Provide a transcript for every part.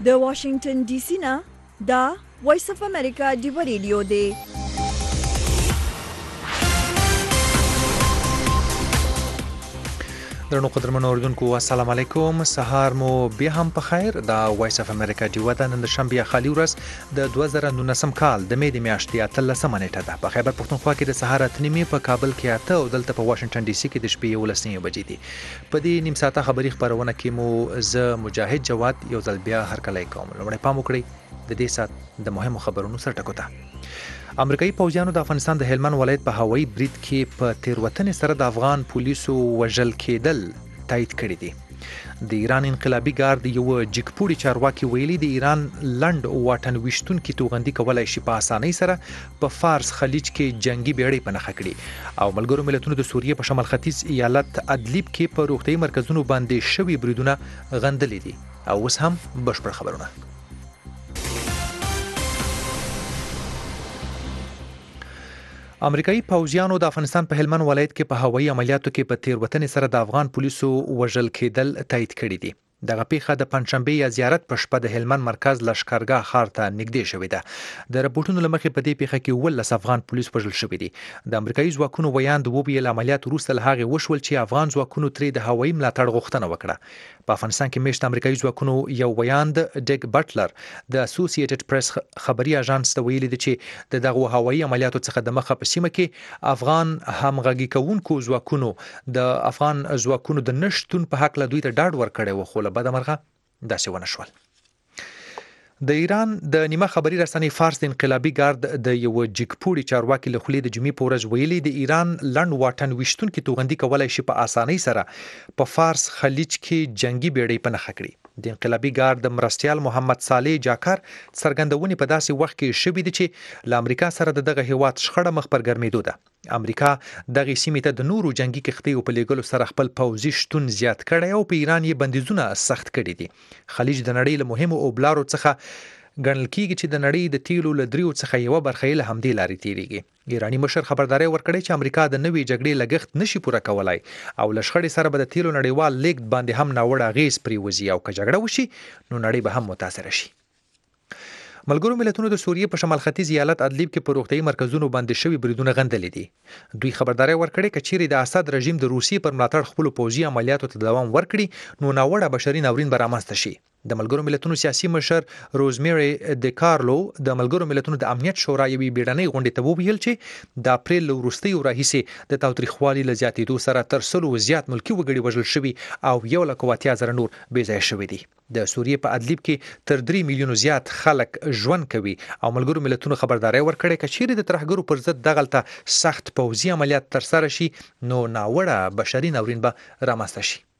د واشنگټن ډي سي نه دا وایس اف امریکا دی ریډیو دی. درنو قدرمنو اوریدونکو السلام علیکم. سهار مو بیا هم په خیر. دا وایس اف امریکا دی ودا نن شنبه خالي ورځ د 2019 کال د مې د میاشتې 13 نیټه ده. په خیبر پښتونخوا کې د سهار 8 په کابل کې 8 او دلته په واشنگټن ډي سي کې د شپې 11 بجې دي. په دې نیم ساعته خبري خبرونه کې مو ز مجاهد جواد یو ځل بیا هرکلی کوم. لومړی پام وکړئ د دې سات د مهمو خبرونو سرټکو ته. امریکایي پوځیانو د افغانستان د هلمند ولایت په هوایي برید کې په تیروتنې سره د افغان پولیسو وژل کېدل تایید کړي دي. د ایران انقلابي ګارد یو جګپوړي چارواکي ویلي د ایران لند واټن وشتونکي توغندي کولای شي په اسانۍ سره په فارس خلیج کې جنگي بیړۍ پنهخه کړي. او ملګرو ملتونو د سوریې په شمال ختیځ ایالت ادلیب کې په روغتیايي مرکزونو باندې شوي بریدونه غندلې دي. او اوس هم بشپړ خبرونه. امریکایي پوځیانو د افغانستان په هلمند ولایت کې په هوایي عملیاتو کې په تیروتنې سره د افغان پولیسو وژل کېدل تایید کړي دي. دغه پیښه د پنځشنبه یا زیارت په شپه د هلمند مرکز لشکرګاه ښار ته نږدې شوې ده. د رپورټونو لمخې په دې پیښه کې 19 افغان پولیس وژل شوي دي. د امریکایي ځواکونو ویاند وویل عملیات وروسته له هغې وشول چې افغان ځواکونو ترې د هوایي ملاتړ غوښتنه وکړه. په افغانستان کې میشت امریکایي ځواکونو یو ویاند ډیک بټلر د اسوسییټډ پریس خبري اژانس ته ویلي دي چې د دغه هوایي عملیاتو څخه د مخه په سیمه کې افغان همغږي کوونکو ځواکونو د افغان ځواکونو د نشټون په حق له دوی ته ډاډ ورکړی و، خو له بده مرغه داسې ونه شول. د ایران د نیمه خبري رسنۍ فارس د انقلابي ګارد د یو جګپوړي چارواکي له خولې د جمعې په ورځ ویلي د ایران لند واټن وشتونکي توغندي کولای شي په اسانۍ سره په فارس خلیج کې جنگي بیړۍ پنهخه کړي. د انقلابي ګارد مرستیال محمد صالح جاکر څرګندونې په داسې وخت کې شوې دي چې له امریکا سره دغه هیواد شخړه مخ پر ګرمېدو ده. امریکا دغه سیمې ته د نورو جنگي کښتیو په لیږلو سره خپل پوځي شتون زیات کړی او په ایران یې بندیزونه سخت کړي دي. خلیج د نړۍ له مهمو اوبلارو څخه ګڼل کېږي چې د نړۍ د تیلو له دریو څخه یوه برخه یې له همدې لارې تیریږي. ایراني مشر خبرداری ورکړی چې امریکا د نوې جګړې لګښت نشي پوره کولای او له شخړې سره به د تیلو نړیوال لیږد باندې هم ناوړه اغېز پرېوځي او که جګړه وشي نو نړۍ به هم متاثره شي. ملګرو ملتونو د سوریې په شمال ختیځ ایالت ادلیب کې په روغتیايي مرکزونو باندې شوي بریدونه غندلې دي. دوی خبرداری ورکړی چې چیرې د اسد رژیم د روسیې پر ملاتړ خپل پوځي عملیاتو ته دوام ورکړي نو ناوړه بشري ناورین به رامنځته شي. د ملګرو ملتونو سیاسي مشر روزمیری د کارلو د ملګرو ملتونو د امنیت شورا یوې بیړنۍ غونډې ته وویل چې د اپریل له وروستیو راهیسې د تاوتریخوالي له زیاتېدو سره تر 100 زیات ملکي وګړي وژل شوي او 1,80,000 نور بې ځایه شوي دي. د سوریې په ادلیب کې تر 3 میلیونو زیات خلک ژوند کوي او ملګرو ملتونو خبرداری ورکړی چې چیرې د ترهګرو پر ضد دغلته سخت پوځي عملیات ترسره شي نو ناوړه بشري ناورین به رامنځته شي.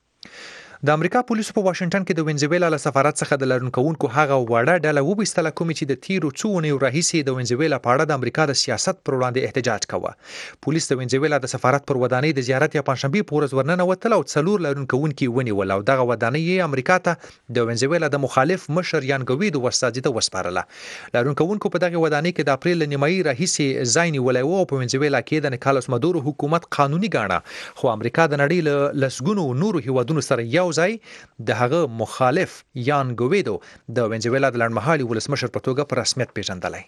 د امریکا پولیسو په واشنگټن کې د وینزویلا له سفارت څخه د لرونکوونکو هغه وړه ډله وبایستله کومې چې د تیرو څو اونیو راهیسې د وینزویلا په اړه د امریکا د سیاست پر وړاندې احتجاج کوه. پولیس د وینزویلا د سفارت پر ودانۍ د زیارت یا پنځشنبې په ورځ ورننوتل او 4 لرونکوونکي ونیول او دغه ودانۍ یې امریکا ته د وینزویلا د مخالف مشر یان ګویدو وساتې ته وسپارله. لرونکوونکو په دغه ودانۍ کې د اپریل نیمایي راهیسې ځای نیولی و او په وینزویلا کې د نیکالوس مادورو حکومت قانوني ګاڼه، خو امریکا د نړۍ له لسګونو نورو هیوادونو سره یو ځای د هغه مخالف یان ګویدو د وینزویلا د لنډمهالي ولسمشر په توګه په رسمیت پیژندلی.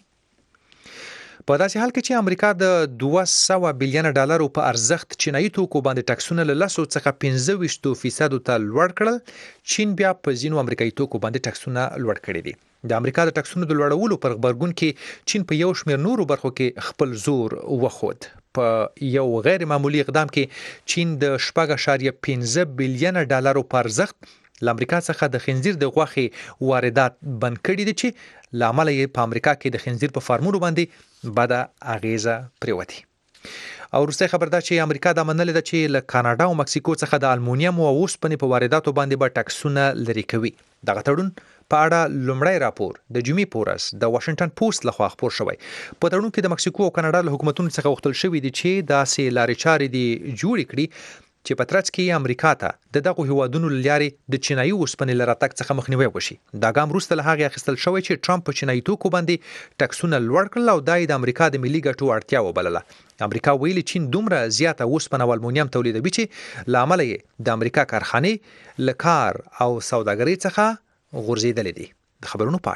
په داسې حال کې چې امریکا د 200 بلین ډالرو په ارزښت چینایي توکو باندې ټکسونه له 10 څخه 25% ته لوړ کړل، چین بیا په ځینو امریکایي توکو باندې ټکسونه لوړ کړي دي. د امریکا د ټکسونو د لوړولو پر غبرګون کې چین په یو شمېر نورو برخو کې خپل زور وښود. په یو غیر معمولی اقدام کې چین د 4.15 بلین ډالرو په ارزښت له امریکا څخه د خنزیر د غوښې واردات بند کړي دي چې له امله یې په امریکا کې د خنزیر په فارمونو باندې بده اغیزه پرېوتې. او وروستی خبر دا چې امریکا دا منلې ده چې له کاناډا او مکسیکو څخه د المونیم او اوسپنې په وارداتو باندې به ټکسونه لرې کوي. دغه تړون په اړه لومړی راپور د جمعې په ورځ د واشنگټن پوسټ لخوا خپور شوی. په تړون کې د مکسیکو او کاناډا له حکومتونو څخه غوښتل شوي دي چې داسې لارې چارې دي جوړې کړي چې په ترڅ کې امریکا ته د دغه هیوادونو لارې د چینایي اوسپنې له راتګ څخه مخنیوی وشي. دا ګام وروسته له هغې اخیستل شوی چې ټرمپ په چینایي توکو باندې ټکسونه لوړ کړل او دا یې د امریکا د ملي ګټو اړتیا وبلله. امریکا ویلي چین دومره زیاته اوسپنه او المونیم تولیدوي چې له امله یې د امریکا کارخانې له کار او سوداګرۍ څخه غورځېدلې دي. د خبرونو پای.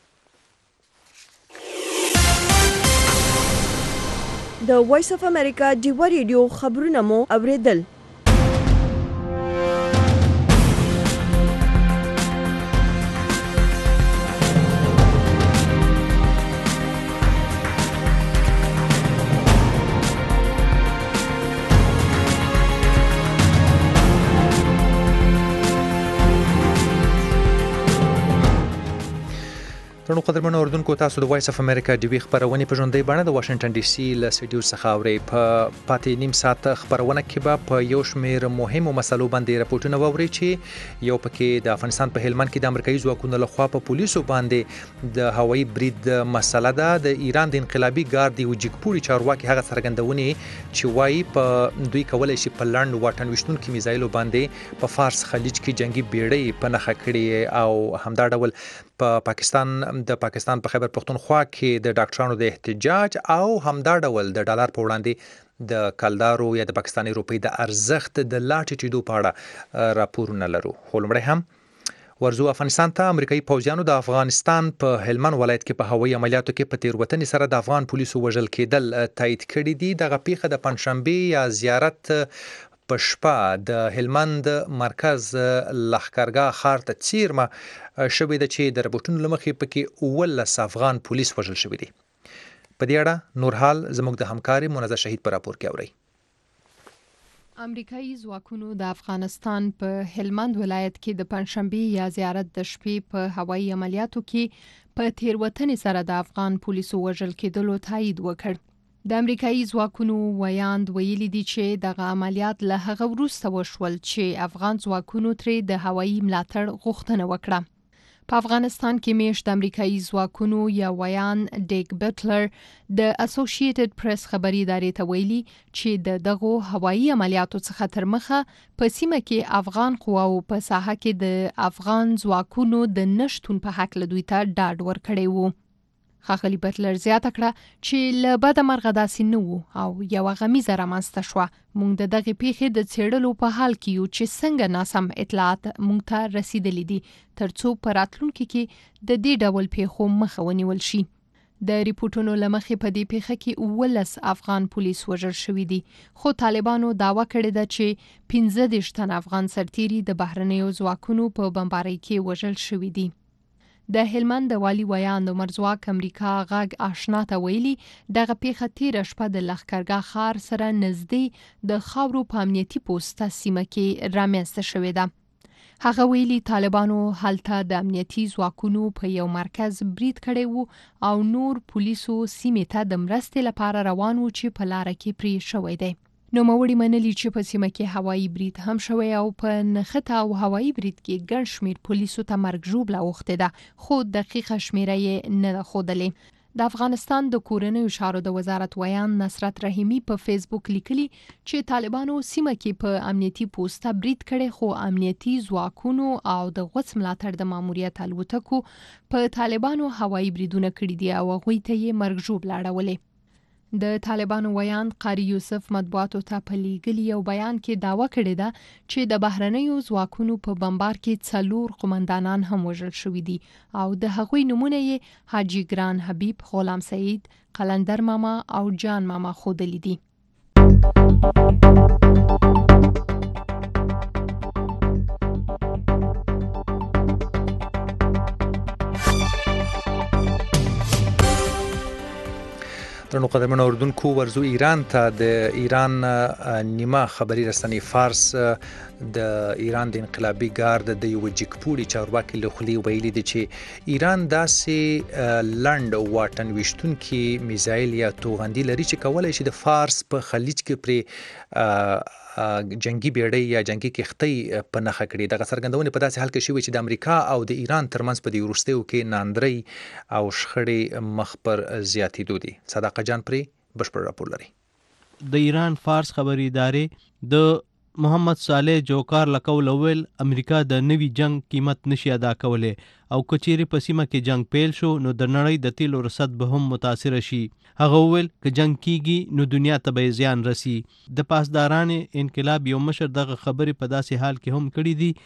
د وایس اف امریکا ډیوا ریډیو خبرونه مو اوریدل. ترنو قدرمنو اوردونکو تاسو د وایس اف امریکا ډیوی خبرونه په ژوندۍ بڼه د واشنگټن ډي سي له سټډیو څخه اوري. په پاتې نیم ساعت خبرونه کې به په یو شمېر مهمو مسلو باندې راپورټونه ووري چې یو پکې د افغانستان په هلمند کې د امریکایي ځواکونو لخوا په پولیسو باندې د هوایي برید مسله ده. د ایران د انقلابي ګارد یو جګپوري چارواکي هغه څرګندونې چې وایي په دوی کولای شي په لنډ واټن وشتونکو میزایلو باندې په فارس خلیج کې جنگي بیړۍ په نښه کړې او همدا ډول په پاکستان په خیبر پختونخوا کې د ډاکټرانو د احتجاج او همدا ډول د ډالر په وړاندې د کلدارو یا د پاکستاني روپۍ د ارزښت د لا ټیټېدو په اړه راپورونه لرو. خو لومړی هم ورزو افغانستان ته امریکایي پوځیانو د افغانستان په هلمند ولایت کې په هوایي عملیاتو کې په تیروتنې سره د افغان پولیسو وژل کېدل تایید کړي دي. دغه پیښه د پنځشنبې یا زیارت په شپه د هلمند مرکز لښکرګاه ښار ته څیرمه شوې ده چې د رپورټونو له مخې پکې 19 افغان پولیس وژل شوي دي. په دې اړه نور حال زموږ د همکاري منظر شهید په راپور کې اورئ. امریکایي ځواکونو د افغانستان په هلمند ولایت کې د پنځشنبې یا زیارت د شپې په هوایي عملیاتو کې په تیروتنې سره د افغان پولیسو وژل کېدلو تایید وکړ. د امریکایي ځواکونو ویاند ویلي دي چې دغه عملیات له هغه وروسته وشول چې افغان ځواکونو ترې د هوایي ملاتړ غوښتنه وکړه. په افغانستان کې میشت د امریکایي ځواکونو یا ویان ډیک بټلر د اسوسییټډ پریس خبري ادارې ته ویلي چې د دغو هوایي عملیاتو څخه تر مخه په سیمه کې افغان قواو په ساحه کې د افغان ځواکونو د نشټون په حق له دوی ته ډاډ ورکړی وو. ښاغلي بټلر زیاته کړه چې له بده مرغه داسې نه وو او یوه غمیزه رامنځته شوه. موږ د دغې پیښې د څېړلو په حال کې یو چې څنګه ناسم اطلاعات موږ ته رسیدلي دي تر څو په راتلونکي کې د دې ډول پیښو مخه ونیول شي. د ریپورټونو له مخې په دې پیښه کې 19 افغان پولیس وژل شوي دي، خو طالبانو دعوه کړې ده چې 15 تن افغان سرتیري د بهرنیو ځواکونو په بمبارۍ کې وژل شوي دي. د هلمند د والي ویاند عمر ځواک امریکا غږ آشنا ته ویلي دغه پیښه تیره شپه د لښکرګاه ښار سره نږدې د خاورو په امنیتي پوسته سیمه کې رامنځته شوې ده. هغه ویلي طالبانو هلته د امنیتي ځواکونو په یو مرکز برید کړی وو او نور پولیسو سیمې ته د مرستې لپاره روان وو چې په لاره کې پرې شوی دی. نوموړي منلي چې په سیمه کې هوایي برید هم شوی او په نښته او هوایي برید کې ګڼ شمېر پولیسو ته مرګ ژوبله اوښتې ده، خو دقیقه شمېره یې نه ده ښودلې. د افغانستان د کورنیو چارو د وزارت ویان نصرت رحیمي په فیسبوک لیکلي چې طالبانو سیمه کې په امنیتي پوسته برید کړی، خو امنیتي ځواکونو او د غوڅ ملاتړ د ماموریت الوتکو په طالبانو هوایي بریدونه کړي دي او هغوی ته یې مرګ ژوبله اړولې. د طالبانو ویاند قاری یوسف مطبوعاتو ته په لیږلي یو بیان کې دعوه کړې ده چې د بهرنیو ځواکونو په بمبار کې 4 قومندانان هم وژل شوي دي او د هغوی نومونه یې حاجي ګران حبیب، غلام سعید، قلندر ماما او جان ماما ښودلي دي. درنو قدرمنو اوردونکو ورزو ایران ته د ایران نیمه خبري رسنۍ فارس د ایران د انقلابي ګارد د یو جګپوري چارواکي له خولې ویلي دي چې ایران داسې لنډ واټن وشتونکي میزایل یا توغندي لري چې کولای شي د فارس په خلیج کې پرې جنگي بیړۍ یا جنگي کښتۍ په نښه کړي. دغه څرګندونې په داسې حال کې شوې چې د امریکا او د ایران ترمنځ په دې وروستیو کې ناندرۍ او شخړې مخ پر زیاتېدو دي. صداقت جان پرې بشپړ راپور لري. د ایران فارس خبري ادارې د محمد صالح جوکار لکول ویل امریکا د نوي جنگ قیمت نشي ادا کولای او کچيري په سیمه کې جنگ پیل شو نو د نړۍ د تیلو رصد به هم متاثر شي. هغه ویل که جنگ کیږي نو دنیا ته به زیان رسی. د پاسداران انقلاب یو مشر دغه خبري په داسې حال کې هم کړی دي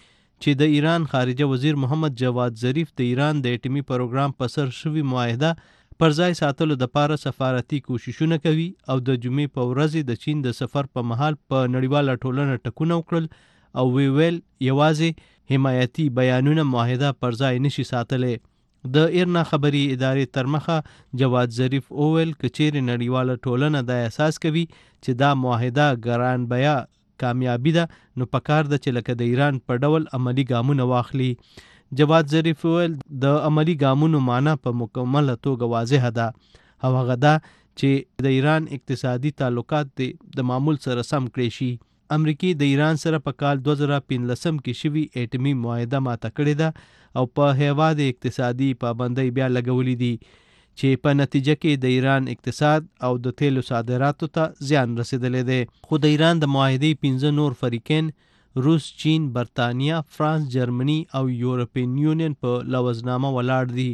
چې د ایران خارجه وزیر محمد جواد ظریف د ایران د اټومي پروګرام په سر شوي معاهده پر ځای ساتلو دپاره سفارتي کوششونه کوي او د جمعې په ورځ د چین د سفر په مهال په نړیواله ټولنه ټکونه وکړل او ویل یوازې حمایتي بیانونه معاهده پر ځای نشي ساتلی. د ایرنا خبري ادارې تر مخه جواد ظریف وویل که چیرې نړیواله ټولنه دا احساس کوي چې دا معاهده ګران بیا کامیابی ده نو پکار ده چې لکه د ایران په ډول عملی ګامونه واخلي. جواد ظریف ویل د عملی ګامونو معنی په مکمله توګه واضحه ده او هغه ده چې د ایران اقتصادي تعلقات د معمول سره سم کړی شي. امریکای د ایران سره په کال 2015 کې شوي اټومي معاهده ماته کړې ده او په هیواد اقتصادي پابندۍ بیا لګولې دي چې په نتیجه کې د ایران اقتصاد او د تیلو صادراتو ته زیان رسیدلی دی. خو د ایران د معاهدې 15 نور فریقین روس، چین، برطانیه، فرانس، جرمني او یورپین یونین په لوزنامه ولاړ دي.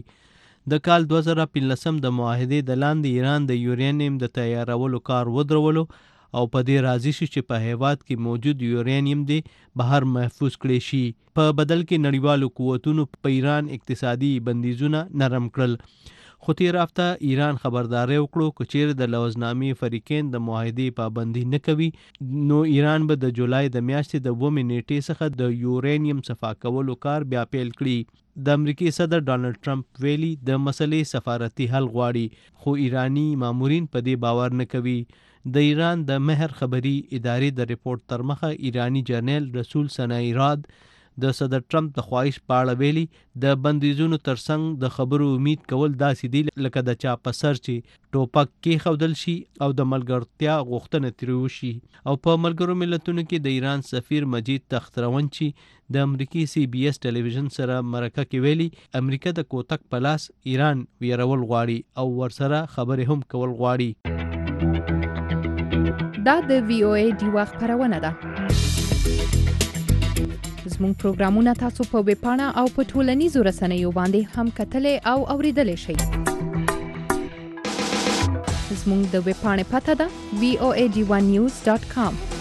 د کال 2015 د معاهدې د لاندې ایران د یورانیم د تیارولو کار ودرولو او په دې راضي شي چې په هیواد کې موجود یورانیم دی بهر محفوظ کړی شي. په بدل کې نړیوالو قوتونو په ایران اقتصادي بندیزونه نرم کړل. خو تیر هفته ایران خبرداری وکړو که چیرې د لوزنامې فریقین د معاهدې پابندي نه کوي نو ایران به د جولای د میاشتې د 2 نیټې څخه د یورانیم صفا کولو کار بیا پیل کړي. د امریکای صدر ډانلډ ټرمپ ویلي د مسلې سفارتي حل غواړي خو ایرانی مامورین په دې باور نه کوي. د ایران د مهر خبري ادارې د ریپورت تر مخه ایرانی جرنیل رسول ثنائی راد د صدر ټرمپ د خواهش په اړه ویلي د بندیزونو ترڅنګ د خبرو امید کول داسې دي لکه د چا په سر چې ټوپک کېښودل شي او د ملګرتیا غوښتنه ترې وشي. او په ملګرو ملتونو کې د ایران سفیر مجید تخترونچي د امریکای CBS ټلویزیون سره مرکه کې ویلي امریکا د کوتک په لاس ایران ویرول غواړي او ورسره خبرې هم کول غواړي. دا د VOA ډیوا خبرونه ده. زموږ پروګرامونه تاسو په ویب پاڼه او په ټولنیزو رسنیو باندې هم کتلای او اوریدلای شئ. زموږ د ویب پاڼې پته ده voadivanews.com.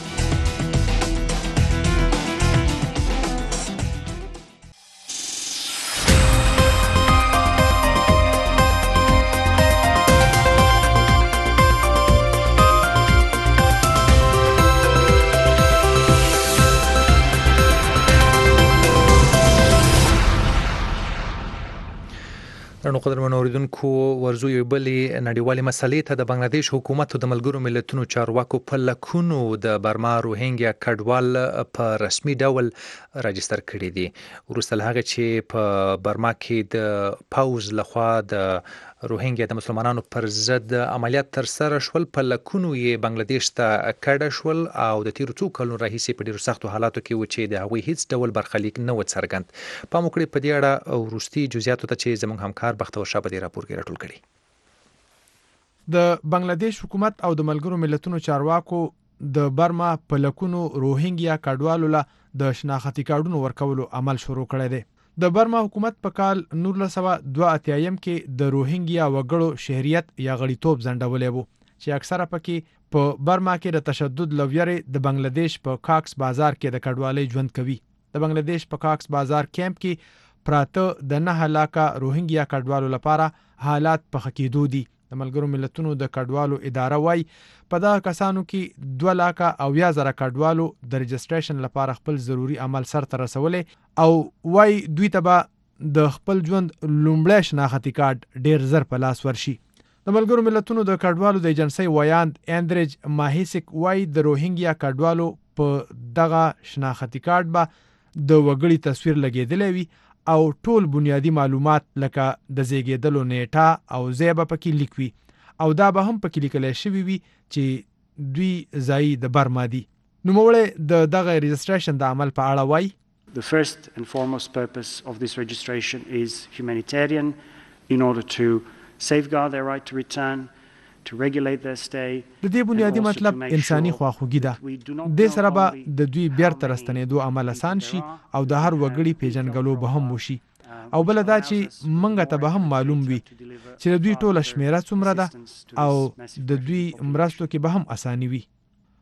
نو قدرمن اوریدونکو ورزو یو بلې نړیوالې مسلې ته د بنگلاديش حکومت د ملګرو ملتونو چارواکو په لکونو د برما روهینګیا کډوال په رسمي ډول راجستر کړي دي وروسته له هغه چې په برما کې د پاوز لخوا د روهینګیا د مسلمانانو پر ضد عملیات تر سره شول. په لکونو یې بنگلاديش ته کډه شول او د تیرو څو کلونو راهیسې په ډیرو سختو حالاتو کې و چې د هغوی هیڅ ډول برخلیک نه و څرګند. پام وکړئ په دې اړه وروستي جزئیاتو ته چې زموږ همکار بختور شاه په دې راپور کې راټول کړي. د بنگلاديش حکومت او د ملګرو ملتونو چارواکو د برما په لکونو روهینګیا کډوالو له د شناختی کارډونو ورکولو عمل شروع کړی دی. د برما حکومت په کال 1982 کې د روهینګیا وګړو شهریت یا غړیتوب ځنډولې وو چې اکثره پکې په برما کې د تشدد لویرې د بنگلاديش په کاکس بازار کې د کډوالۍ ژوند کوي. د بنگلاديش په کاکس بازار کیمپ کې پراته د 9 لاکه روهینګیا کډوالو لپاره حالات په خکېدو دي. د ملګرو ملتونو د کډوالو اداره وای په دا کسانو کې 2 لاکه او 1000 کډوالو د رجستریشن لپاره خپل ضروری عمل سرته رسولې او وای دوی ته د خپل ژوند لومړی شناختی کارت ډیر زر په لاس ورشي. د ملګرو ملتونو د کډوالو د ایجنسی ویاند اندریج ماهیسک وای د روهینګیا کډوالو په دغه شناختی کارت به د وګړي تصویر لګیدلی وي او ټول بنیادی معلومات لکه د زیږیدلو نیټه او ځای به پکې لیکوي او دا به هم پکې لیکل شوی وي چې دوی ځای د برما دي. نوموړی د دغه رجستریشن د عمل په اړه وایي The first and foremost purpose of this registration is humanitarian in order to safeguard their right to return, to regulate their stay. د دې بنیادی مطلب انساني خواخوږي ده. د سره به د دوی بیرته راستنېدو عمل آسان شي او د هر وګړي پیژنګلو به هم وشي او بل دا چې منګه ته به هم معلوم وي چې د دوی ټوله شمیره څومره ده او د دوی مرستو کې به هم اساني وي.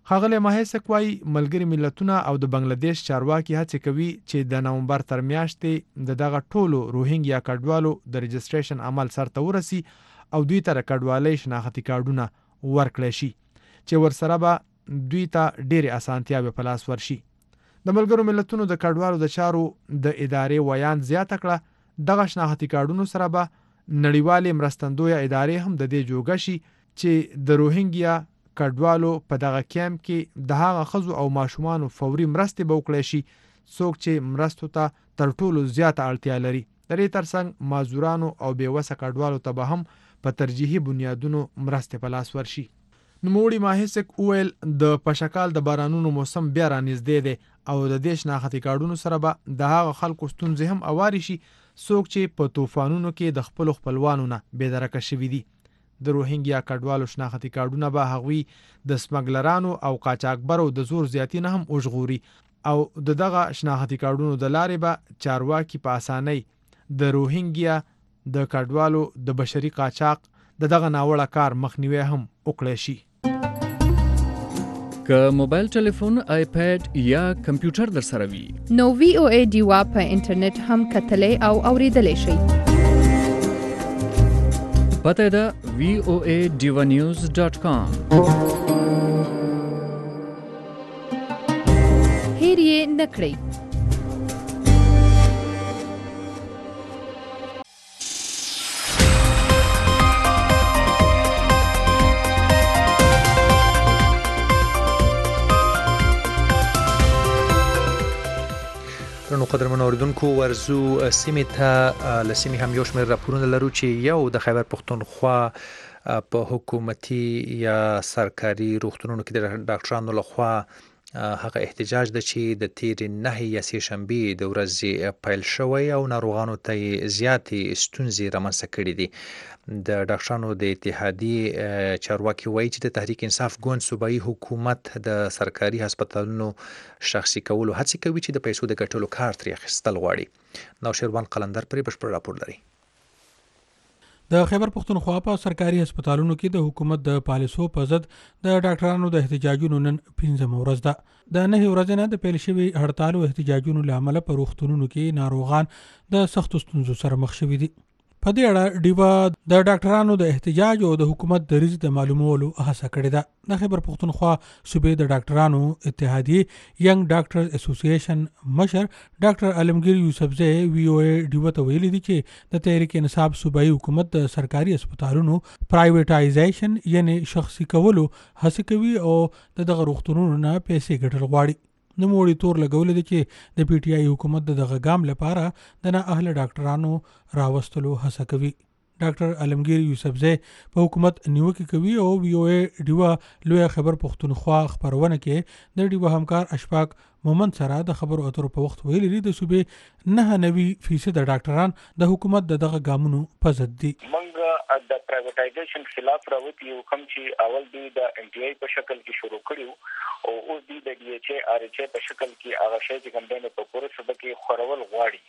ښاغلی ماهیسک وایي ملګري ملتونه او د بنگلاديش چارواکي هڅې کوي چې د نومبر تر میاشتې د دغه ټولو روهینګیا کډوالو د رجسټریشن عمل سرته ورسي او دوی ته کډوالۍ شناختي کارډونه ورکړي شي چې ورسره به دوی ته ډېرې اسانتیاوې په لاس ورشي. د ملګرو ملتونو د کډوالو د چارو د ادارې ویان زیاته کړه دغه شناختي کارډونو سره به نړیوالې مرستندویه ادارې هم د دې جوګه شي چې د روهینګیا کډوالو په دغه کیمپ کې د هغه ښځو او ماشومانو فوري مرستې به وکړی شي څوک چې مرستو ته تر ټولو زیاته اړتیا لري. د دې ترڅنګ معذورانو او بېوسه کډوالو ته به هم په ترجیحي بنیادونو مرستې په لاس ورشي. نوموړي ماهیسک وویل د پشکال د بارانونو موسم بیا رانږدې دی او د دې شناختي کارډونو سره به د هغه خلکو ستونزې هم اواري شي څوک چې په طوفانونو کې د خپلو خپلوانو نه بېدرکه شوي دي. د روهینګیا کډوالو شناختي کارډونه به هغوی د سمګلرانو او قاچاقبرو د زور زیاتي نه هم وژغوري او د دغه شناختي کارډونو د لارې به چارواکي په اسانۍ د روهینګیا د کډوالو د بشري قاچاق دغه ناوړه کار مخنیوي هم وکړي شي. که موبایل ټلیفون، آیپیډ یا کمپیوټر در سره وي نو VOA ډیوا په انټرنیټ هم کتلی او اوریدلی شئ. پته ده voaDivanews.com. هیر یې نه کړئ. نو قدرمن اوریدونکو ورزو سیمې ته لسیمې هم یو شمېر راپورونه لرو چې یو د خیبر پښتونخوا په حکومتي یا سرکاري روغتونونو کې د ډاکټرانو لخوا هغه احتجاج ده چې د تیرې 9 یا سې شنبې د ورځې پیل شوی او ناروغانو ته زیاتې ستونزې رامنځته کړي دي. د ډاکټرانو د اتحادیې چارواکي وایي چې د تحریک انصاف ګوند صوبایي حکومت د سرکاري هسپتالونو شخصي کولو هڅې کوي چې د پیسو د ګټلو کار ترې اخیستل غواړي. نوشیروان قلندر پرې بشپړ راپور لري. د خیبر پښتونخوا په سرکاري هسپتالونو کې د حکومت د پالیسو په ضد د ډاکټرانو د احتجاجونو نن 15 ورځ ده. د 9 ورځې نه د پیل شوي هړتال او احتجاجونو له امله په روغتونونو کې ناروغان د سختو ستونزو سره مخ شوي دي. په دې اړه ډیوا د ډاکټرانو د احتجاج او د حکومت د دریځ د معلومولو هڅه کړې ده. د خیبر پښتونخوا صوبې د ډاکټرانو اتحادیې ینګ ډاکټرز اسوسییشن مشر ډاکټر علمگیر یوسفزی VOA ډیوا ته ویلي دي چې د تحریک انصاف صوبایي حکومت د سرکاري هسپتالونو پرایویټایزیشن یعنی شخصي کولو هڅه کوي او دغه روغتونونو نه پیسې ګټل غواړي. نوموړي تور لګولې ده چې د پی ټی آی حکومت د دغه ګام لپاره د نااهله ډاکټرانو راوستلو هڅه کوي. ډاکټر علمگیر یوسفزی په حکومت نیوکه کوي او VOA ډیوا لوی خبر پښتونخوا خبرونه کې د ډیوا همکار اشفاق مومند سره د خبرو اترو په وخت ویلي دي د صوبې 99% د ډاکټران د حکومت دغه ګامونو په ضد دي. د پرایویټایزیشن خلاف راوتی یو کوم چې اول دی د NTI په شکل کې شروع کړیو او اوس دی د DHA RH په شکل کې هغه شی چې کوم دی په پوره صوبه کې خورول غواړي.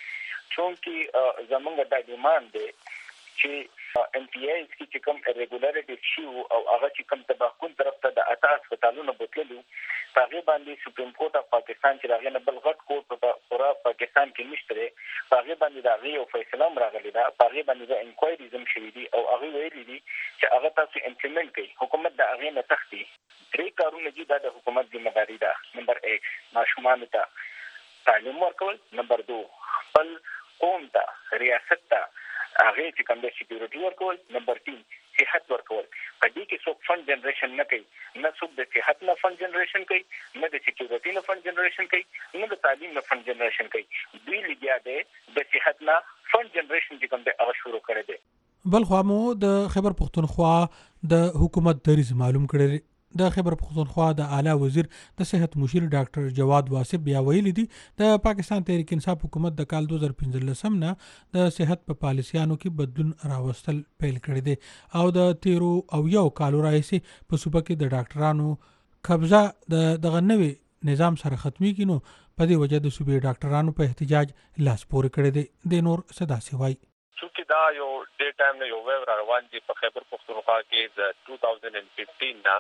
چونکې زمونږ د ډیماند دی چې NTI چې کوم irregularities شي او هغه چې کوم تباکون طرف ته د اتا هسپتالونو بوتللو هغه باندې سپریم کورټ اف پاکستان چې راغلی بل غټ کورټ په پورا پاکستان کې نشته هغه باندې دا غي او فیصله راغلی دا هغه باندې د انکوایری زم شوی دي او هغه ویلي دي چې هغه تاسو امپلیمنٹ کړئ. حکومت دا هغه نه تختی درې کارونه دي د حکومت ذمہ داری ده. نمبر 1 ماشومان ته تعلیم ورکول، نمبر 2 خپل قوم ته ریاست ته هغه چې کوم د سکیورټي ورکول، نمبر 3 صحت ورکول. په دې کې څوک فند جنریشن نه کوي، نه څوک د صحت نه فند جنریشن کوي، نه د سکیورټي نه فند جنریشن کوي، نه د تعلیم نه فند جنریشن کوي. دوی لګیا دي د صحت نه فند جنریشن چې کوم د هغه شروع کړی دی. بل خو مو د خیبر پښتونخوا د حکومت دریځ معلوم کړی. د خیبر پښتونخوا د اعلی وزیر د صحت مشیر ډاکټر جواد واسف بیا ویلي دي د پاکستان تحریک انصاف حکومت د کال 2015 نه د صحت په پالیسیانو کې بدلون راوستل پیل کړی دی او د 13 او یو کالو راځي په صوبه کې د ډاکټرانو قبضه دغه نوې نظام سره ختمي کینو. په دې وجه د صوبې ډاکټرانو په احتجاج لاس پورې کړی دی. د نور صدا سیوای چونکه دا یو ډې ټایم نه یو ویو روان دي په خیبر پښتونخوا کې د 2015 نه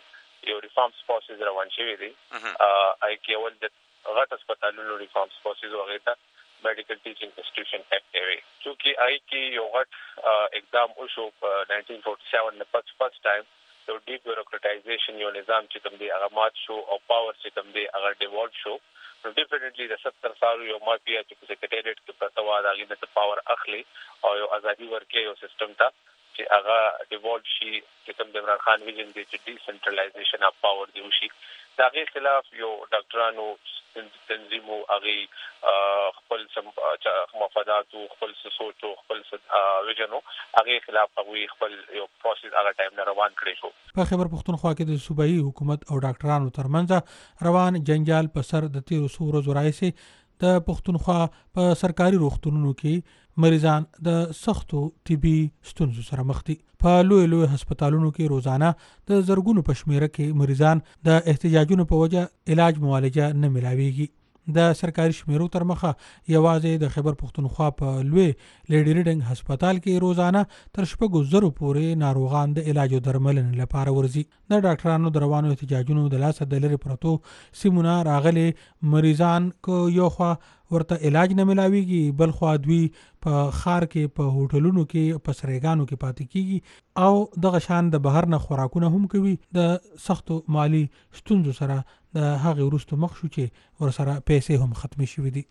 یو ریفارمز پروسس روان شوی دی آی کې اول د غټ هسپتالونو ریفارمز پروسس وغیرہ ته میډیکل ټیچینګ انسټیټیوشن اکټ دی چې آی کې یو غټ اقدام وشو په 1947 نه پس ټایم یو ډیپ بیوروکراټایزیشن یو نظام چې کوم دی هغه مات شو او پاور چې کوم دی هغه ډیوالټ شو نو ډیفینټلی د 70 سالو یو مافیا چې په سیکریټریټ کې پرته و هغه د پاور اخلي او یو ازادي ورکړي یو سیستم ته چې هغه ډیوالټ شي چې کوم د عمران خان ویژن دی چې ډیسنټرلایزیشن اف پاور دی وشي دا غي خلاف یو ډاکټرانو تنظیمو هغه خپل مفادات او خپل سوچ او خپل ویژنو هغه خلاف هغه خپل یو پروسس هغه ټایم نه روان کړی شو. په خیبر پختونخوا کې د صوبایي حکومت او ډاکټرانو ترمنځ روان جنجال په سر د 13 ورځو راځي د پختونخوا په سرکاري روغتونونو کې مریضان د سختو طبي ستونزو سره مخ دي. په لوی هسپتالونو کې روزانه د زرګونو په شمیره کې مریضان د احتجاجونو په وجه علاج معالجه نه ملاويږي. د سرکاري شمیرو تر مخه یوازې د خیبر پختونخوا په لوی لیډي ریډنګ هسپتال کې روزانه تر 4,000 پورې ناروغان د علاج او درملنې لپاره ورځي. د ډاکټرانو د روانو احتجاجونو د لاسه د لری پروتو سیمونه راغلي مریضان کو یو خوا ورته علاج نه ملاويږي بل خوا دوی په خار کې په هوټلونو کې په سریګانو کې پاتې کیږي او د غشان د بهر نه خوراکونه هم کوي. د سختو مالی ستونزو سره د هغه ورستو مخ شو چې ورسره پیسې هم ختمي شوې دي.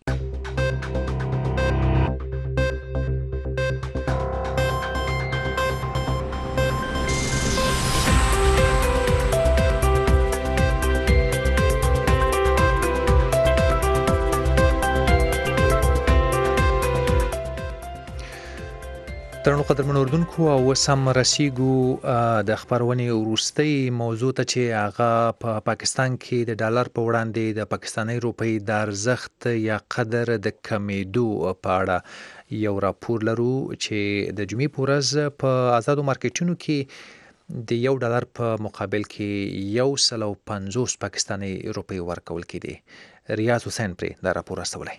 ترنو قدرمن اردوونکو او سم رسیدو د خبرونې وروستۍ موضوع ته چې هغه په پاکستان کې د ډالر په وړاندې د پاکستاني روپۍ د ارزښت یا قدر د کمیدو په اړه یو راپور لرو چې د جمعې په ورځ په آزادو مارکیټونو کې د $1 په مقابل کې 150 پاکستاني روپۍ ورکول کېدي. ریاض حسین پرې دا راپور راستولی.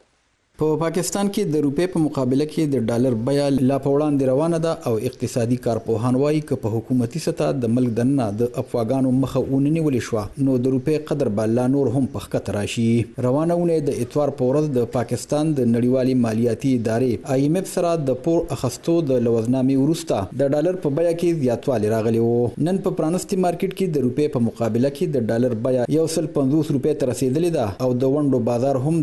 په پاکستان کې د روپې په مقابله کې د ډالر بیه لا په وړاندې روانه ده او اقتصادي کارپوهان وایي چې په حکومتي سطح د ملک دننه د افواګانو مخه ونیولې شو نو د روپې قدر به لا نور هم په ښکته راشي. روانه ونه د اتوار په ورځ د پاکستان د نړیوالې مالیاتي ادارې IMF سره د پور اخستو د لوزنامې وروسته د ډالر په بیه کې زیاتوالی راغلی و. نن په پرانستي مارکیټ کې د روپې په مقابله کې د ډالر بیه 150 روپۍ ته رسیدلې ده او د ونډو بازار هم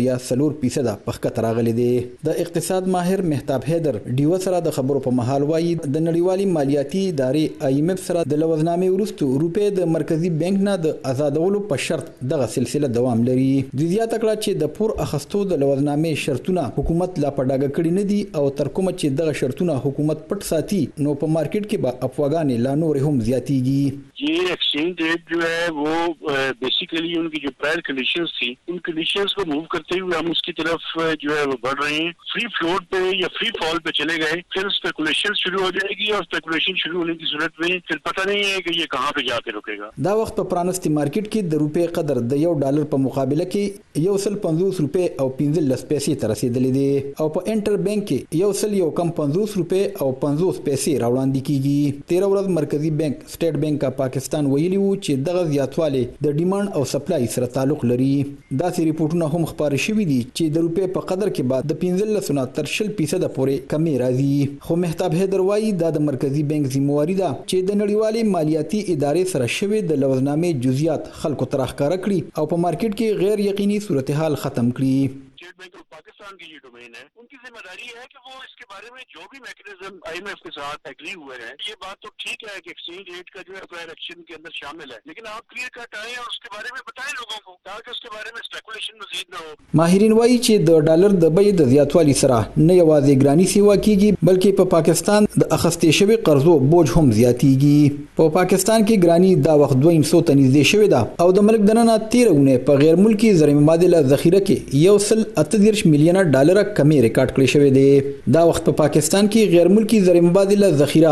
2.4% په ښکته راغلی دی. د اقتصاد ماهر مهتاب حیدر ډیو سره د خبرو په محل وایي د نړیوالې مالیاتي ادارې IMF سره د لوزنامې وروسته روپې د مرکزی بانک نه د آزادولو په شرط دغه سلسله دوام لري. د زیاته کړه چې د پور اخستو د لوزنامې شرطونه حکومت لا په ډاګه کړی نه دي او تر کومه چې دغه شرطونه حکومت پټ ساتي نو په مارکیټ کې به افواګانې لا نور هم زیاتیږي. یہ ایکسچینج ریٹ جو ہے وہ بیسیکلی ان کی جو پرائر کنڈیشنز تھی ان کنڈیشنز کو موو کرتے ہوئے ہم اس کی طرف جو ہے وہ بڑھ رہے ہیں. فری فلوٹ پہ یا فری فال پہ چلے گئے پھر اسپیکولیشن شروع ہو جائے گی اور اسپیکولیشن شروع ہونے کی صورت میں پھر پتہ نہیں ہے کہ یہ کہاں پہ جا کے رکے گا. دا وخت په پرانستي مارکیټ کې د روپې قدر د $1 په مقابله کې 150 روپۍ او 15 پیسې ته رسیدلې دي او په انټر بانک کې 150 روپۍ او 50 پیسې راوړاندې کیږي. 13 ورځ مرکزی بانک سټیټ بانک اف پاکستان ویلي وو چې دغه زیاتوالی د ډیماند او سپلای سره تعلق لري. دا سری ریپورتونه هم خبري شوي دي چې د روپې په قدر کې بعد د 15 نه تر 20% پورې کمی راځي. خو مهتاب حیدر وایي دا د مرکزی بانک ذمہواری ده چې د نړیوالې مالیاتي ادارې سره شوی د لوزنامې جزئیات خلکو ته راښکاره کړي او په مارکیټ کې غیر یقیني صورتحال ختم کړي. اسٹیٹ بینک آف پاکستان کی یہ ڈومین ہے ان کی ذمہ داری ہے کہ وہ اس کے بارے میں جو بھی میکینزم IMF کے ساتھ ایگری ہوئے ہیں یہ بات تو ٹھیک ہے کہ ایکسچینج ریٹ کا جو ہے پرائر ایکشن کے اندر شامل ہے لیکن آپ کلیئر کٹ آئیں اور اس کے بارے میں بتائیں لوگوں کو تاکہ اس کے بارے میں اسپیکولیشن مزید نہ ہو. ماهرین وایي چې د ډالر د بیې د زیاتوالي سره نه یوازې ګرانی سیوا کیږي بلکې په پاکستان د اخستې شوی قرضو بوج هم زیاتیږي. په پاکستان کې ګرانی دا وخت 200 ته نږدې شوی ده او د ملک دننه 13 په غیر ملکی زر مبادله ذخیره کې 1.38 میلیون ډالر کمی ریکارډ کړی شوی دی. دا وخت په پاکستان کې غیر ملکی زر مبادله ذخیره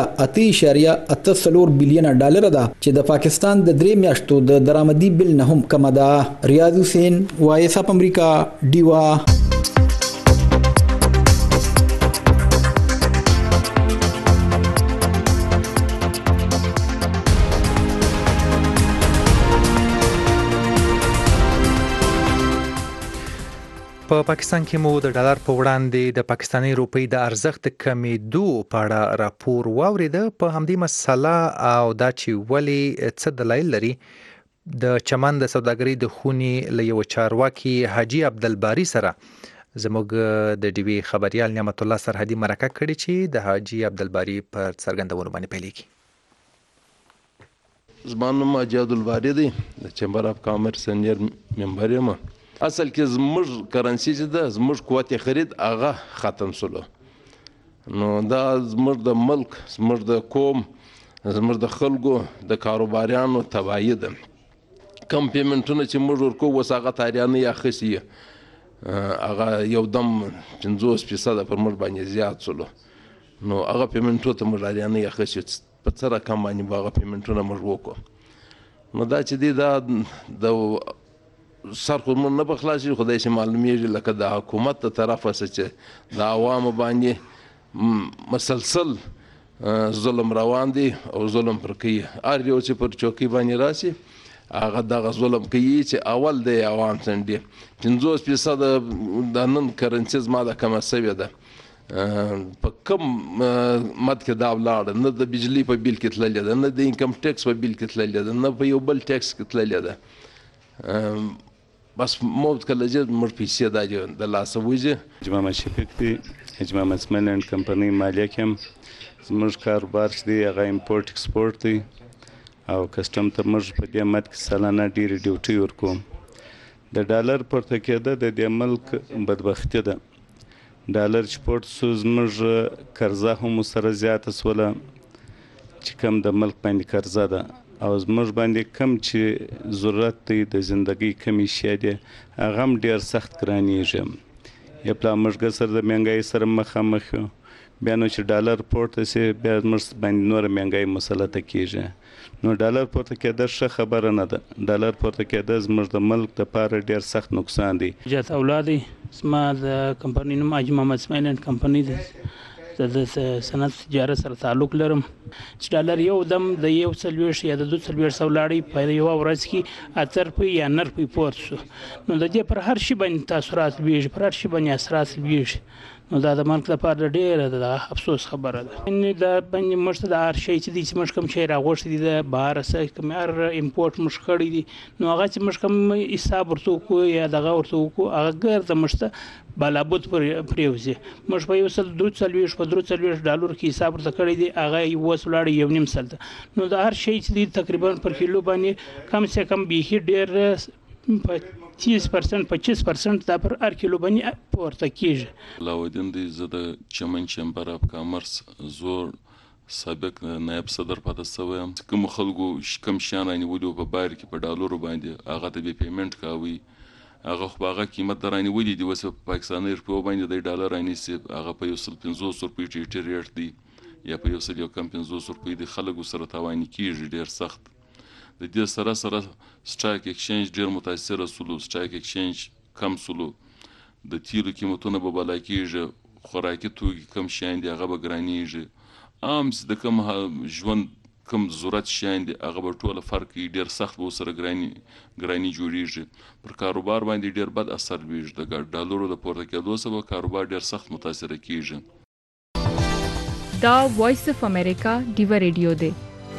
8.84 بلین ډالر ده چې د پاکستان د 3 میاشتو د درآمدي بل نه هم کم ده. ریاض حسین وایس اپ امریکا ډیوا. په پاکستان کې مو د ډالر په وړاندې د پاکستاني روپۍ د ارزښت کمیدو په اړه راپور واورېده. په همدې مسله او دا چې ولې څه دلایل لري د چمن د سوداګرۍ د خونې له یو چارواکي حاجی عبدالباری سره زموږ د ډیوی خبريال نعمت الله سرحدي مرکه کړې چې د حاجی عبدالباری پر څرګندونو باندې پیلېږي. زما نوم حاجی عبدالباری دی، د چمبر اف کامرس سینیر ممبر یم. اصل کې زموږ کرنسي چې ده زموږ قوت خرید هغه ختم سولو، نو دا زموږ د ملک، زموږ د قوم، زموږ د خلکو د کاروباریانو تباهي ده. کم پیمنټونه چې موږ ورکو اوس هغه تاریانه یې اخیستي، هغه یو دم 50% پر موږ باندې زیات سولو، نو هغه پیمنټو ته موږ تاریانه یې اخیستي په څه رقم باندې به هغه پیمنټونه موږ وکړو. نو دا چې دی دا د سر خو مونږ نه به خلاصېږي، خدای چې معلومیږي لکه د حکومت د طرفه څه چې د عوامو باندې مسلسل ظلم روان دی او ظلم پر کوي. هر یو چې پر چوکۍ باندې راسي هغه دغه ظلم کوي چې اول دی عوام څنډي 50% د نن کرنسي زما د کمه سوې ده، په کم مد کې دا ولاړه، نه د بجلی په بیل کې تللې ده، نه د انکم ټیکس په بیل کې تللې ده، نه په یو بل ټیکس کې تللې ده. بس موت کله چې مر پیسې د لاسه وځي. جمعه شفیق دی، جمعه مسمن اند کمپنی مالک یم. زموږ کاروبار چې دی هغه امپورټ ایکسپورټ دی او کسټم ته موږ په دې مد کې سالانه ډېرې ډیوټي ورکوم. د ډالر پورته کېده د دې ملک بدبختي ده. ډالر چې پورته سو زموږ قرضه هم سره زیاته سوله، چې کم د ملک باندې قرضه ده او زموږ باندې کم چې ضرورت دی د زندګۍ کمی شی دی هغه هم ډېر سخت ګرانېږي. یا پلا موږ سره د مهنګایي سره مخامخ یو، بیا نو چې ډالر پورته سي بیا موږ باندې نوره مهنګایي مسلطه کېږي. نو ډالر پورته کېده ښه خبره نه ده، ډالر پورته کېده زموږ د ملک دپاره ډېر سخت نقصان دی. جات اولادی زما د کمپنۍ نوم حاجي محمد اسماعیل اند کمپنۍ ده، د صنعت تجارت سره تعلق لرم. چې ډالر یو دم د 140 یا د 240 لاړی په یو ورځ کې 8 روپۍ یا 9 روپۍ پورته شو، نو د دې پر هر شي باندې تاثیرات لویږي، پر هر شي باندې اثرات لویږي. نو دا د ملک لپاره ډېره د افسوس خبره ده. دا باندې موږ ته د هر شی چې دی چې موږ کوم شی راغوښتي دي د بهر څخه کوم هر امپورټ موږ کړی دي، نو هغه چې موږ کوم حساب ورته وکړو یا دغه ورته وکړو هغه ګرد موږ ته بلابود پرېوځي. موږ په 143 په 43 ډالر کې حساب ورته کړی دی، هغه اوس ولاړ 1.5 سل ده. نو د هر شی چې دی تقریبا پر کیلو باندې کم سے کم بیخي ډېر 30% 25% دا پر هر کیلو باندې پورته کیږي. علاوالدین دی، زه د چمن چمبر اف کامرس زور سابق نائب صدر پاتې شوی یم. کوم خلکو کم شیان رانیولي په بهر کې په ډالرو باندې هغه ته به پیمنټ کوي، هغه خو هغه قیمت رانیولي دي، اوس په پاکستاني روپیو باندې د ډالر رانیسي هغه په 150 روپۍ ټیټ ریټ دی یا په 150 روپۍ د خلکو سره تاواني کیږي ډېر سخت. د دې سره سره سټاک ایکسچینج ډېر متاثره سولو، سټاک ایکسچینج کم سولو، د تیلو قیمتونه به بالا کیږي، خوراکي توکي کم شیان دي هغه به ګرانیږي، عام د کم ژوند کم ضرورت شیان دي هغه به ټوله فرق ډېر سخت به سره ګرانی جوړیږي. پر کاروبار باندې ډېر بد اثر لویږي. د ډالرو د پورته کېدو سبب کاروبار ډېر سخت متاثره کیږي. دا وایس اف امریکا ډیو ریډیو دی.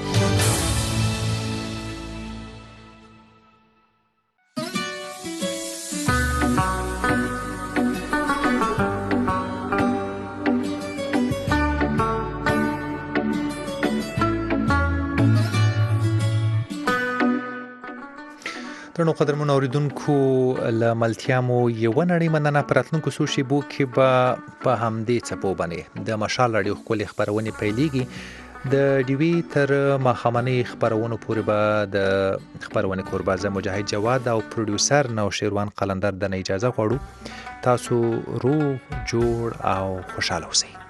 درنو قدرمن اوریدونکو له ملتیامو یو نړۍ مننه. پراتلونکو څو شیبو کې په همدې څپو باندې د مشال راډیو ښکلې خپرونې پیلېږي. د ډیوي تر ماښامنۍ خپرونو پورې به د خپرونې کوربازه مجاهد جواد او پروډوسر نوشیروان قلندر د نه اجازه غواړو. تاسو روغ جوړ او خوشاله اوسئ.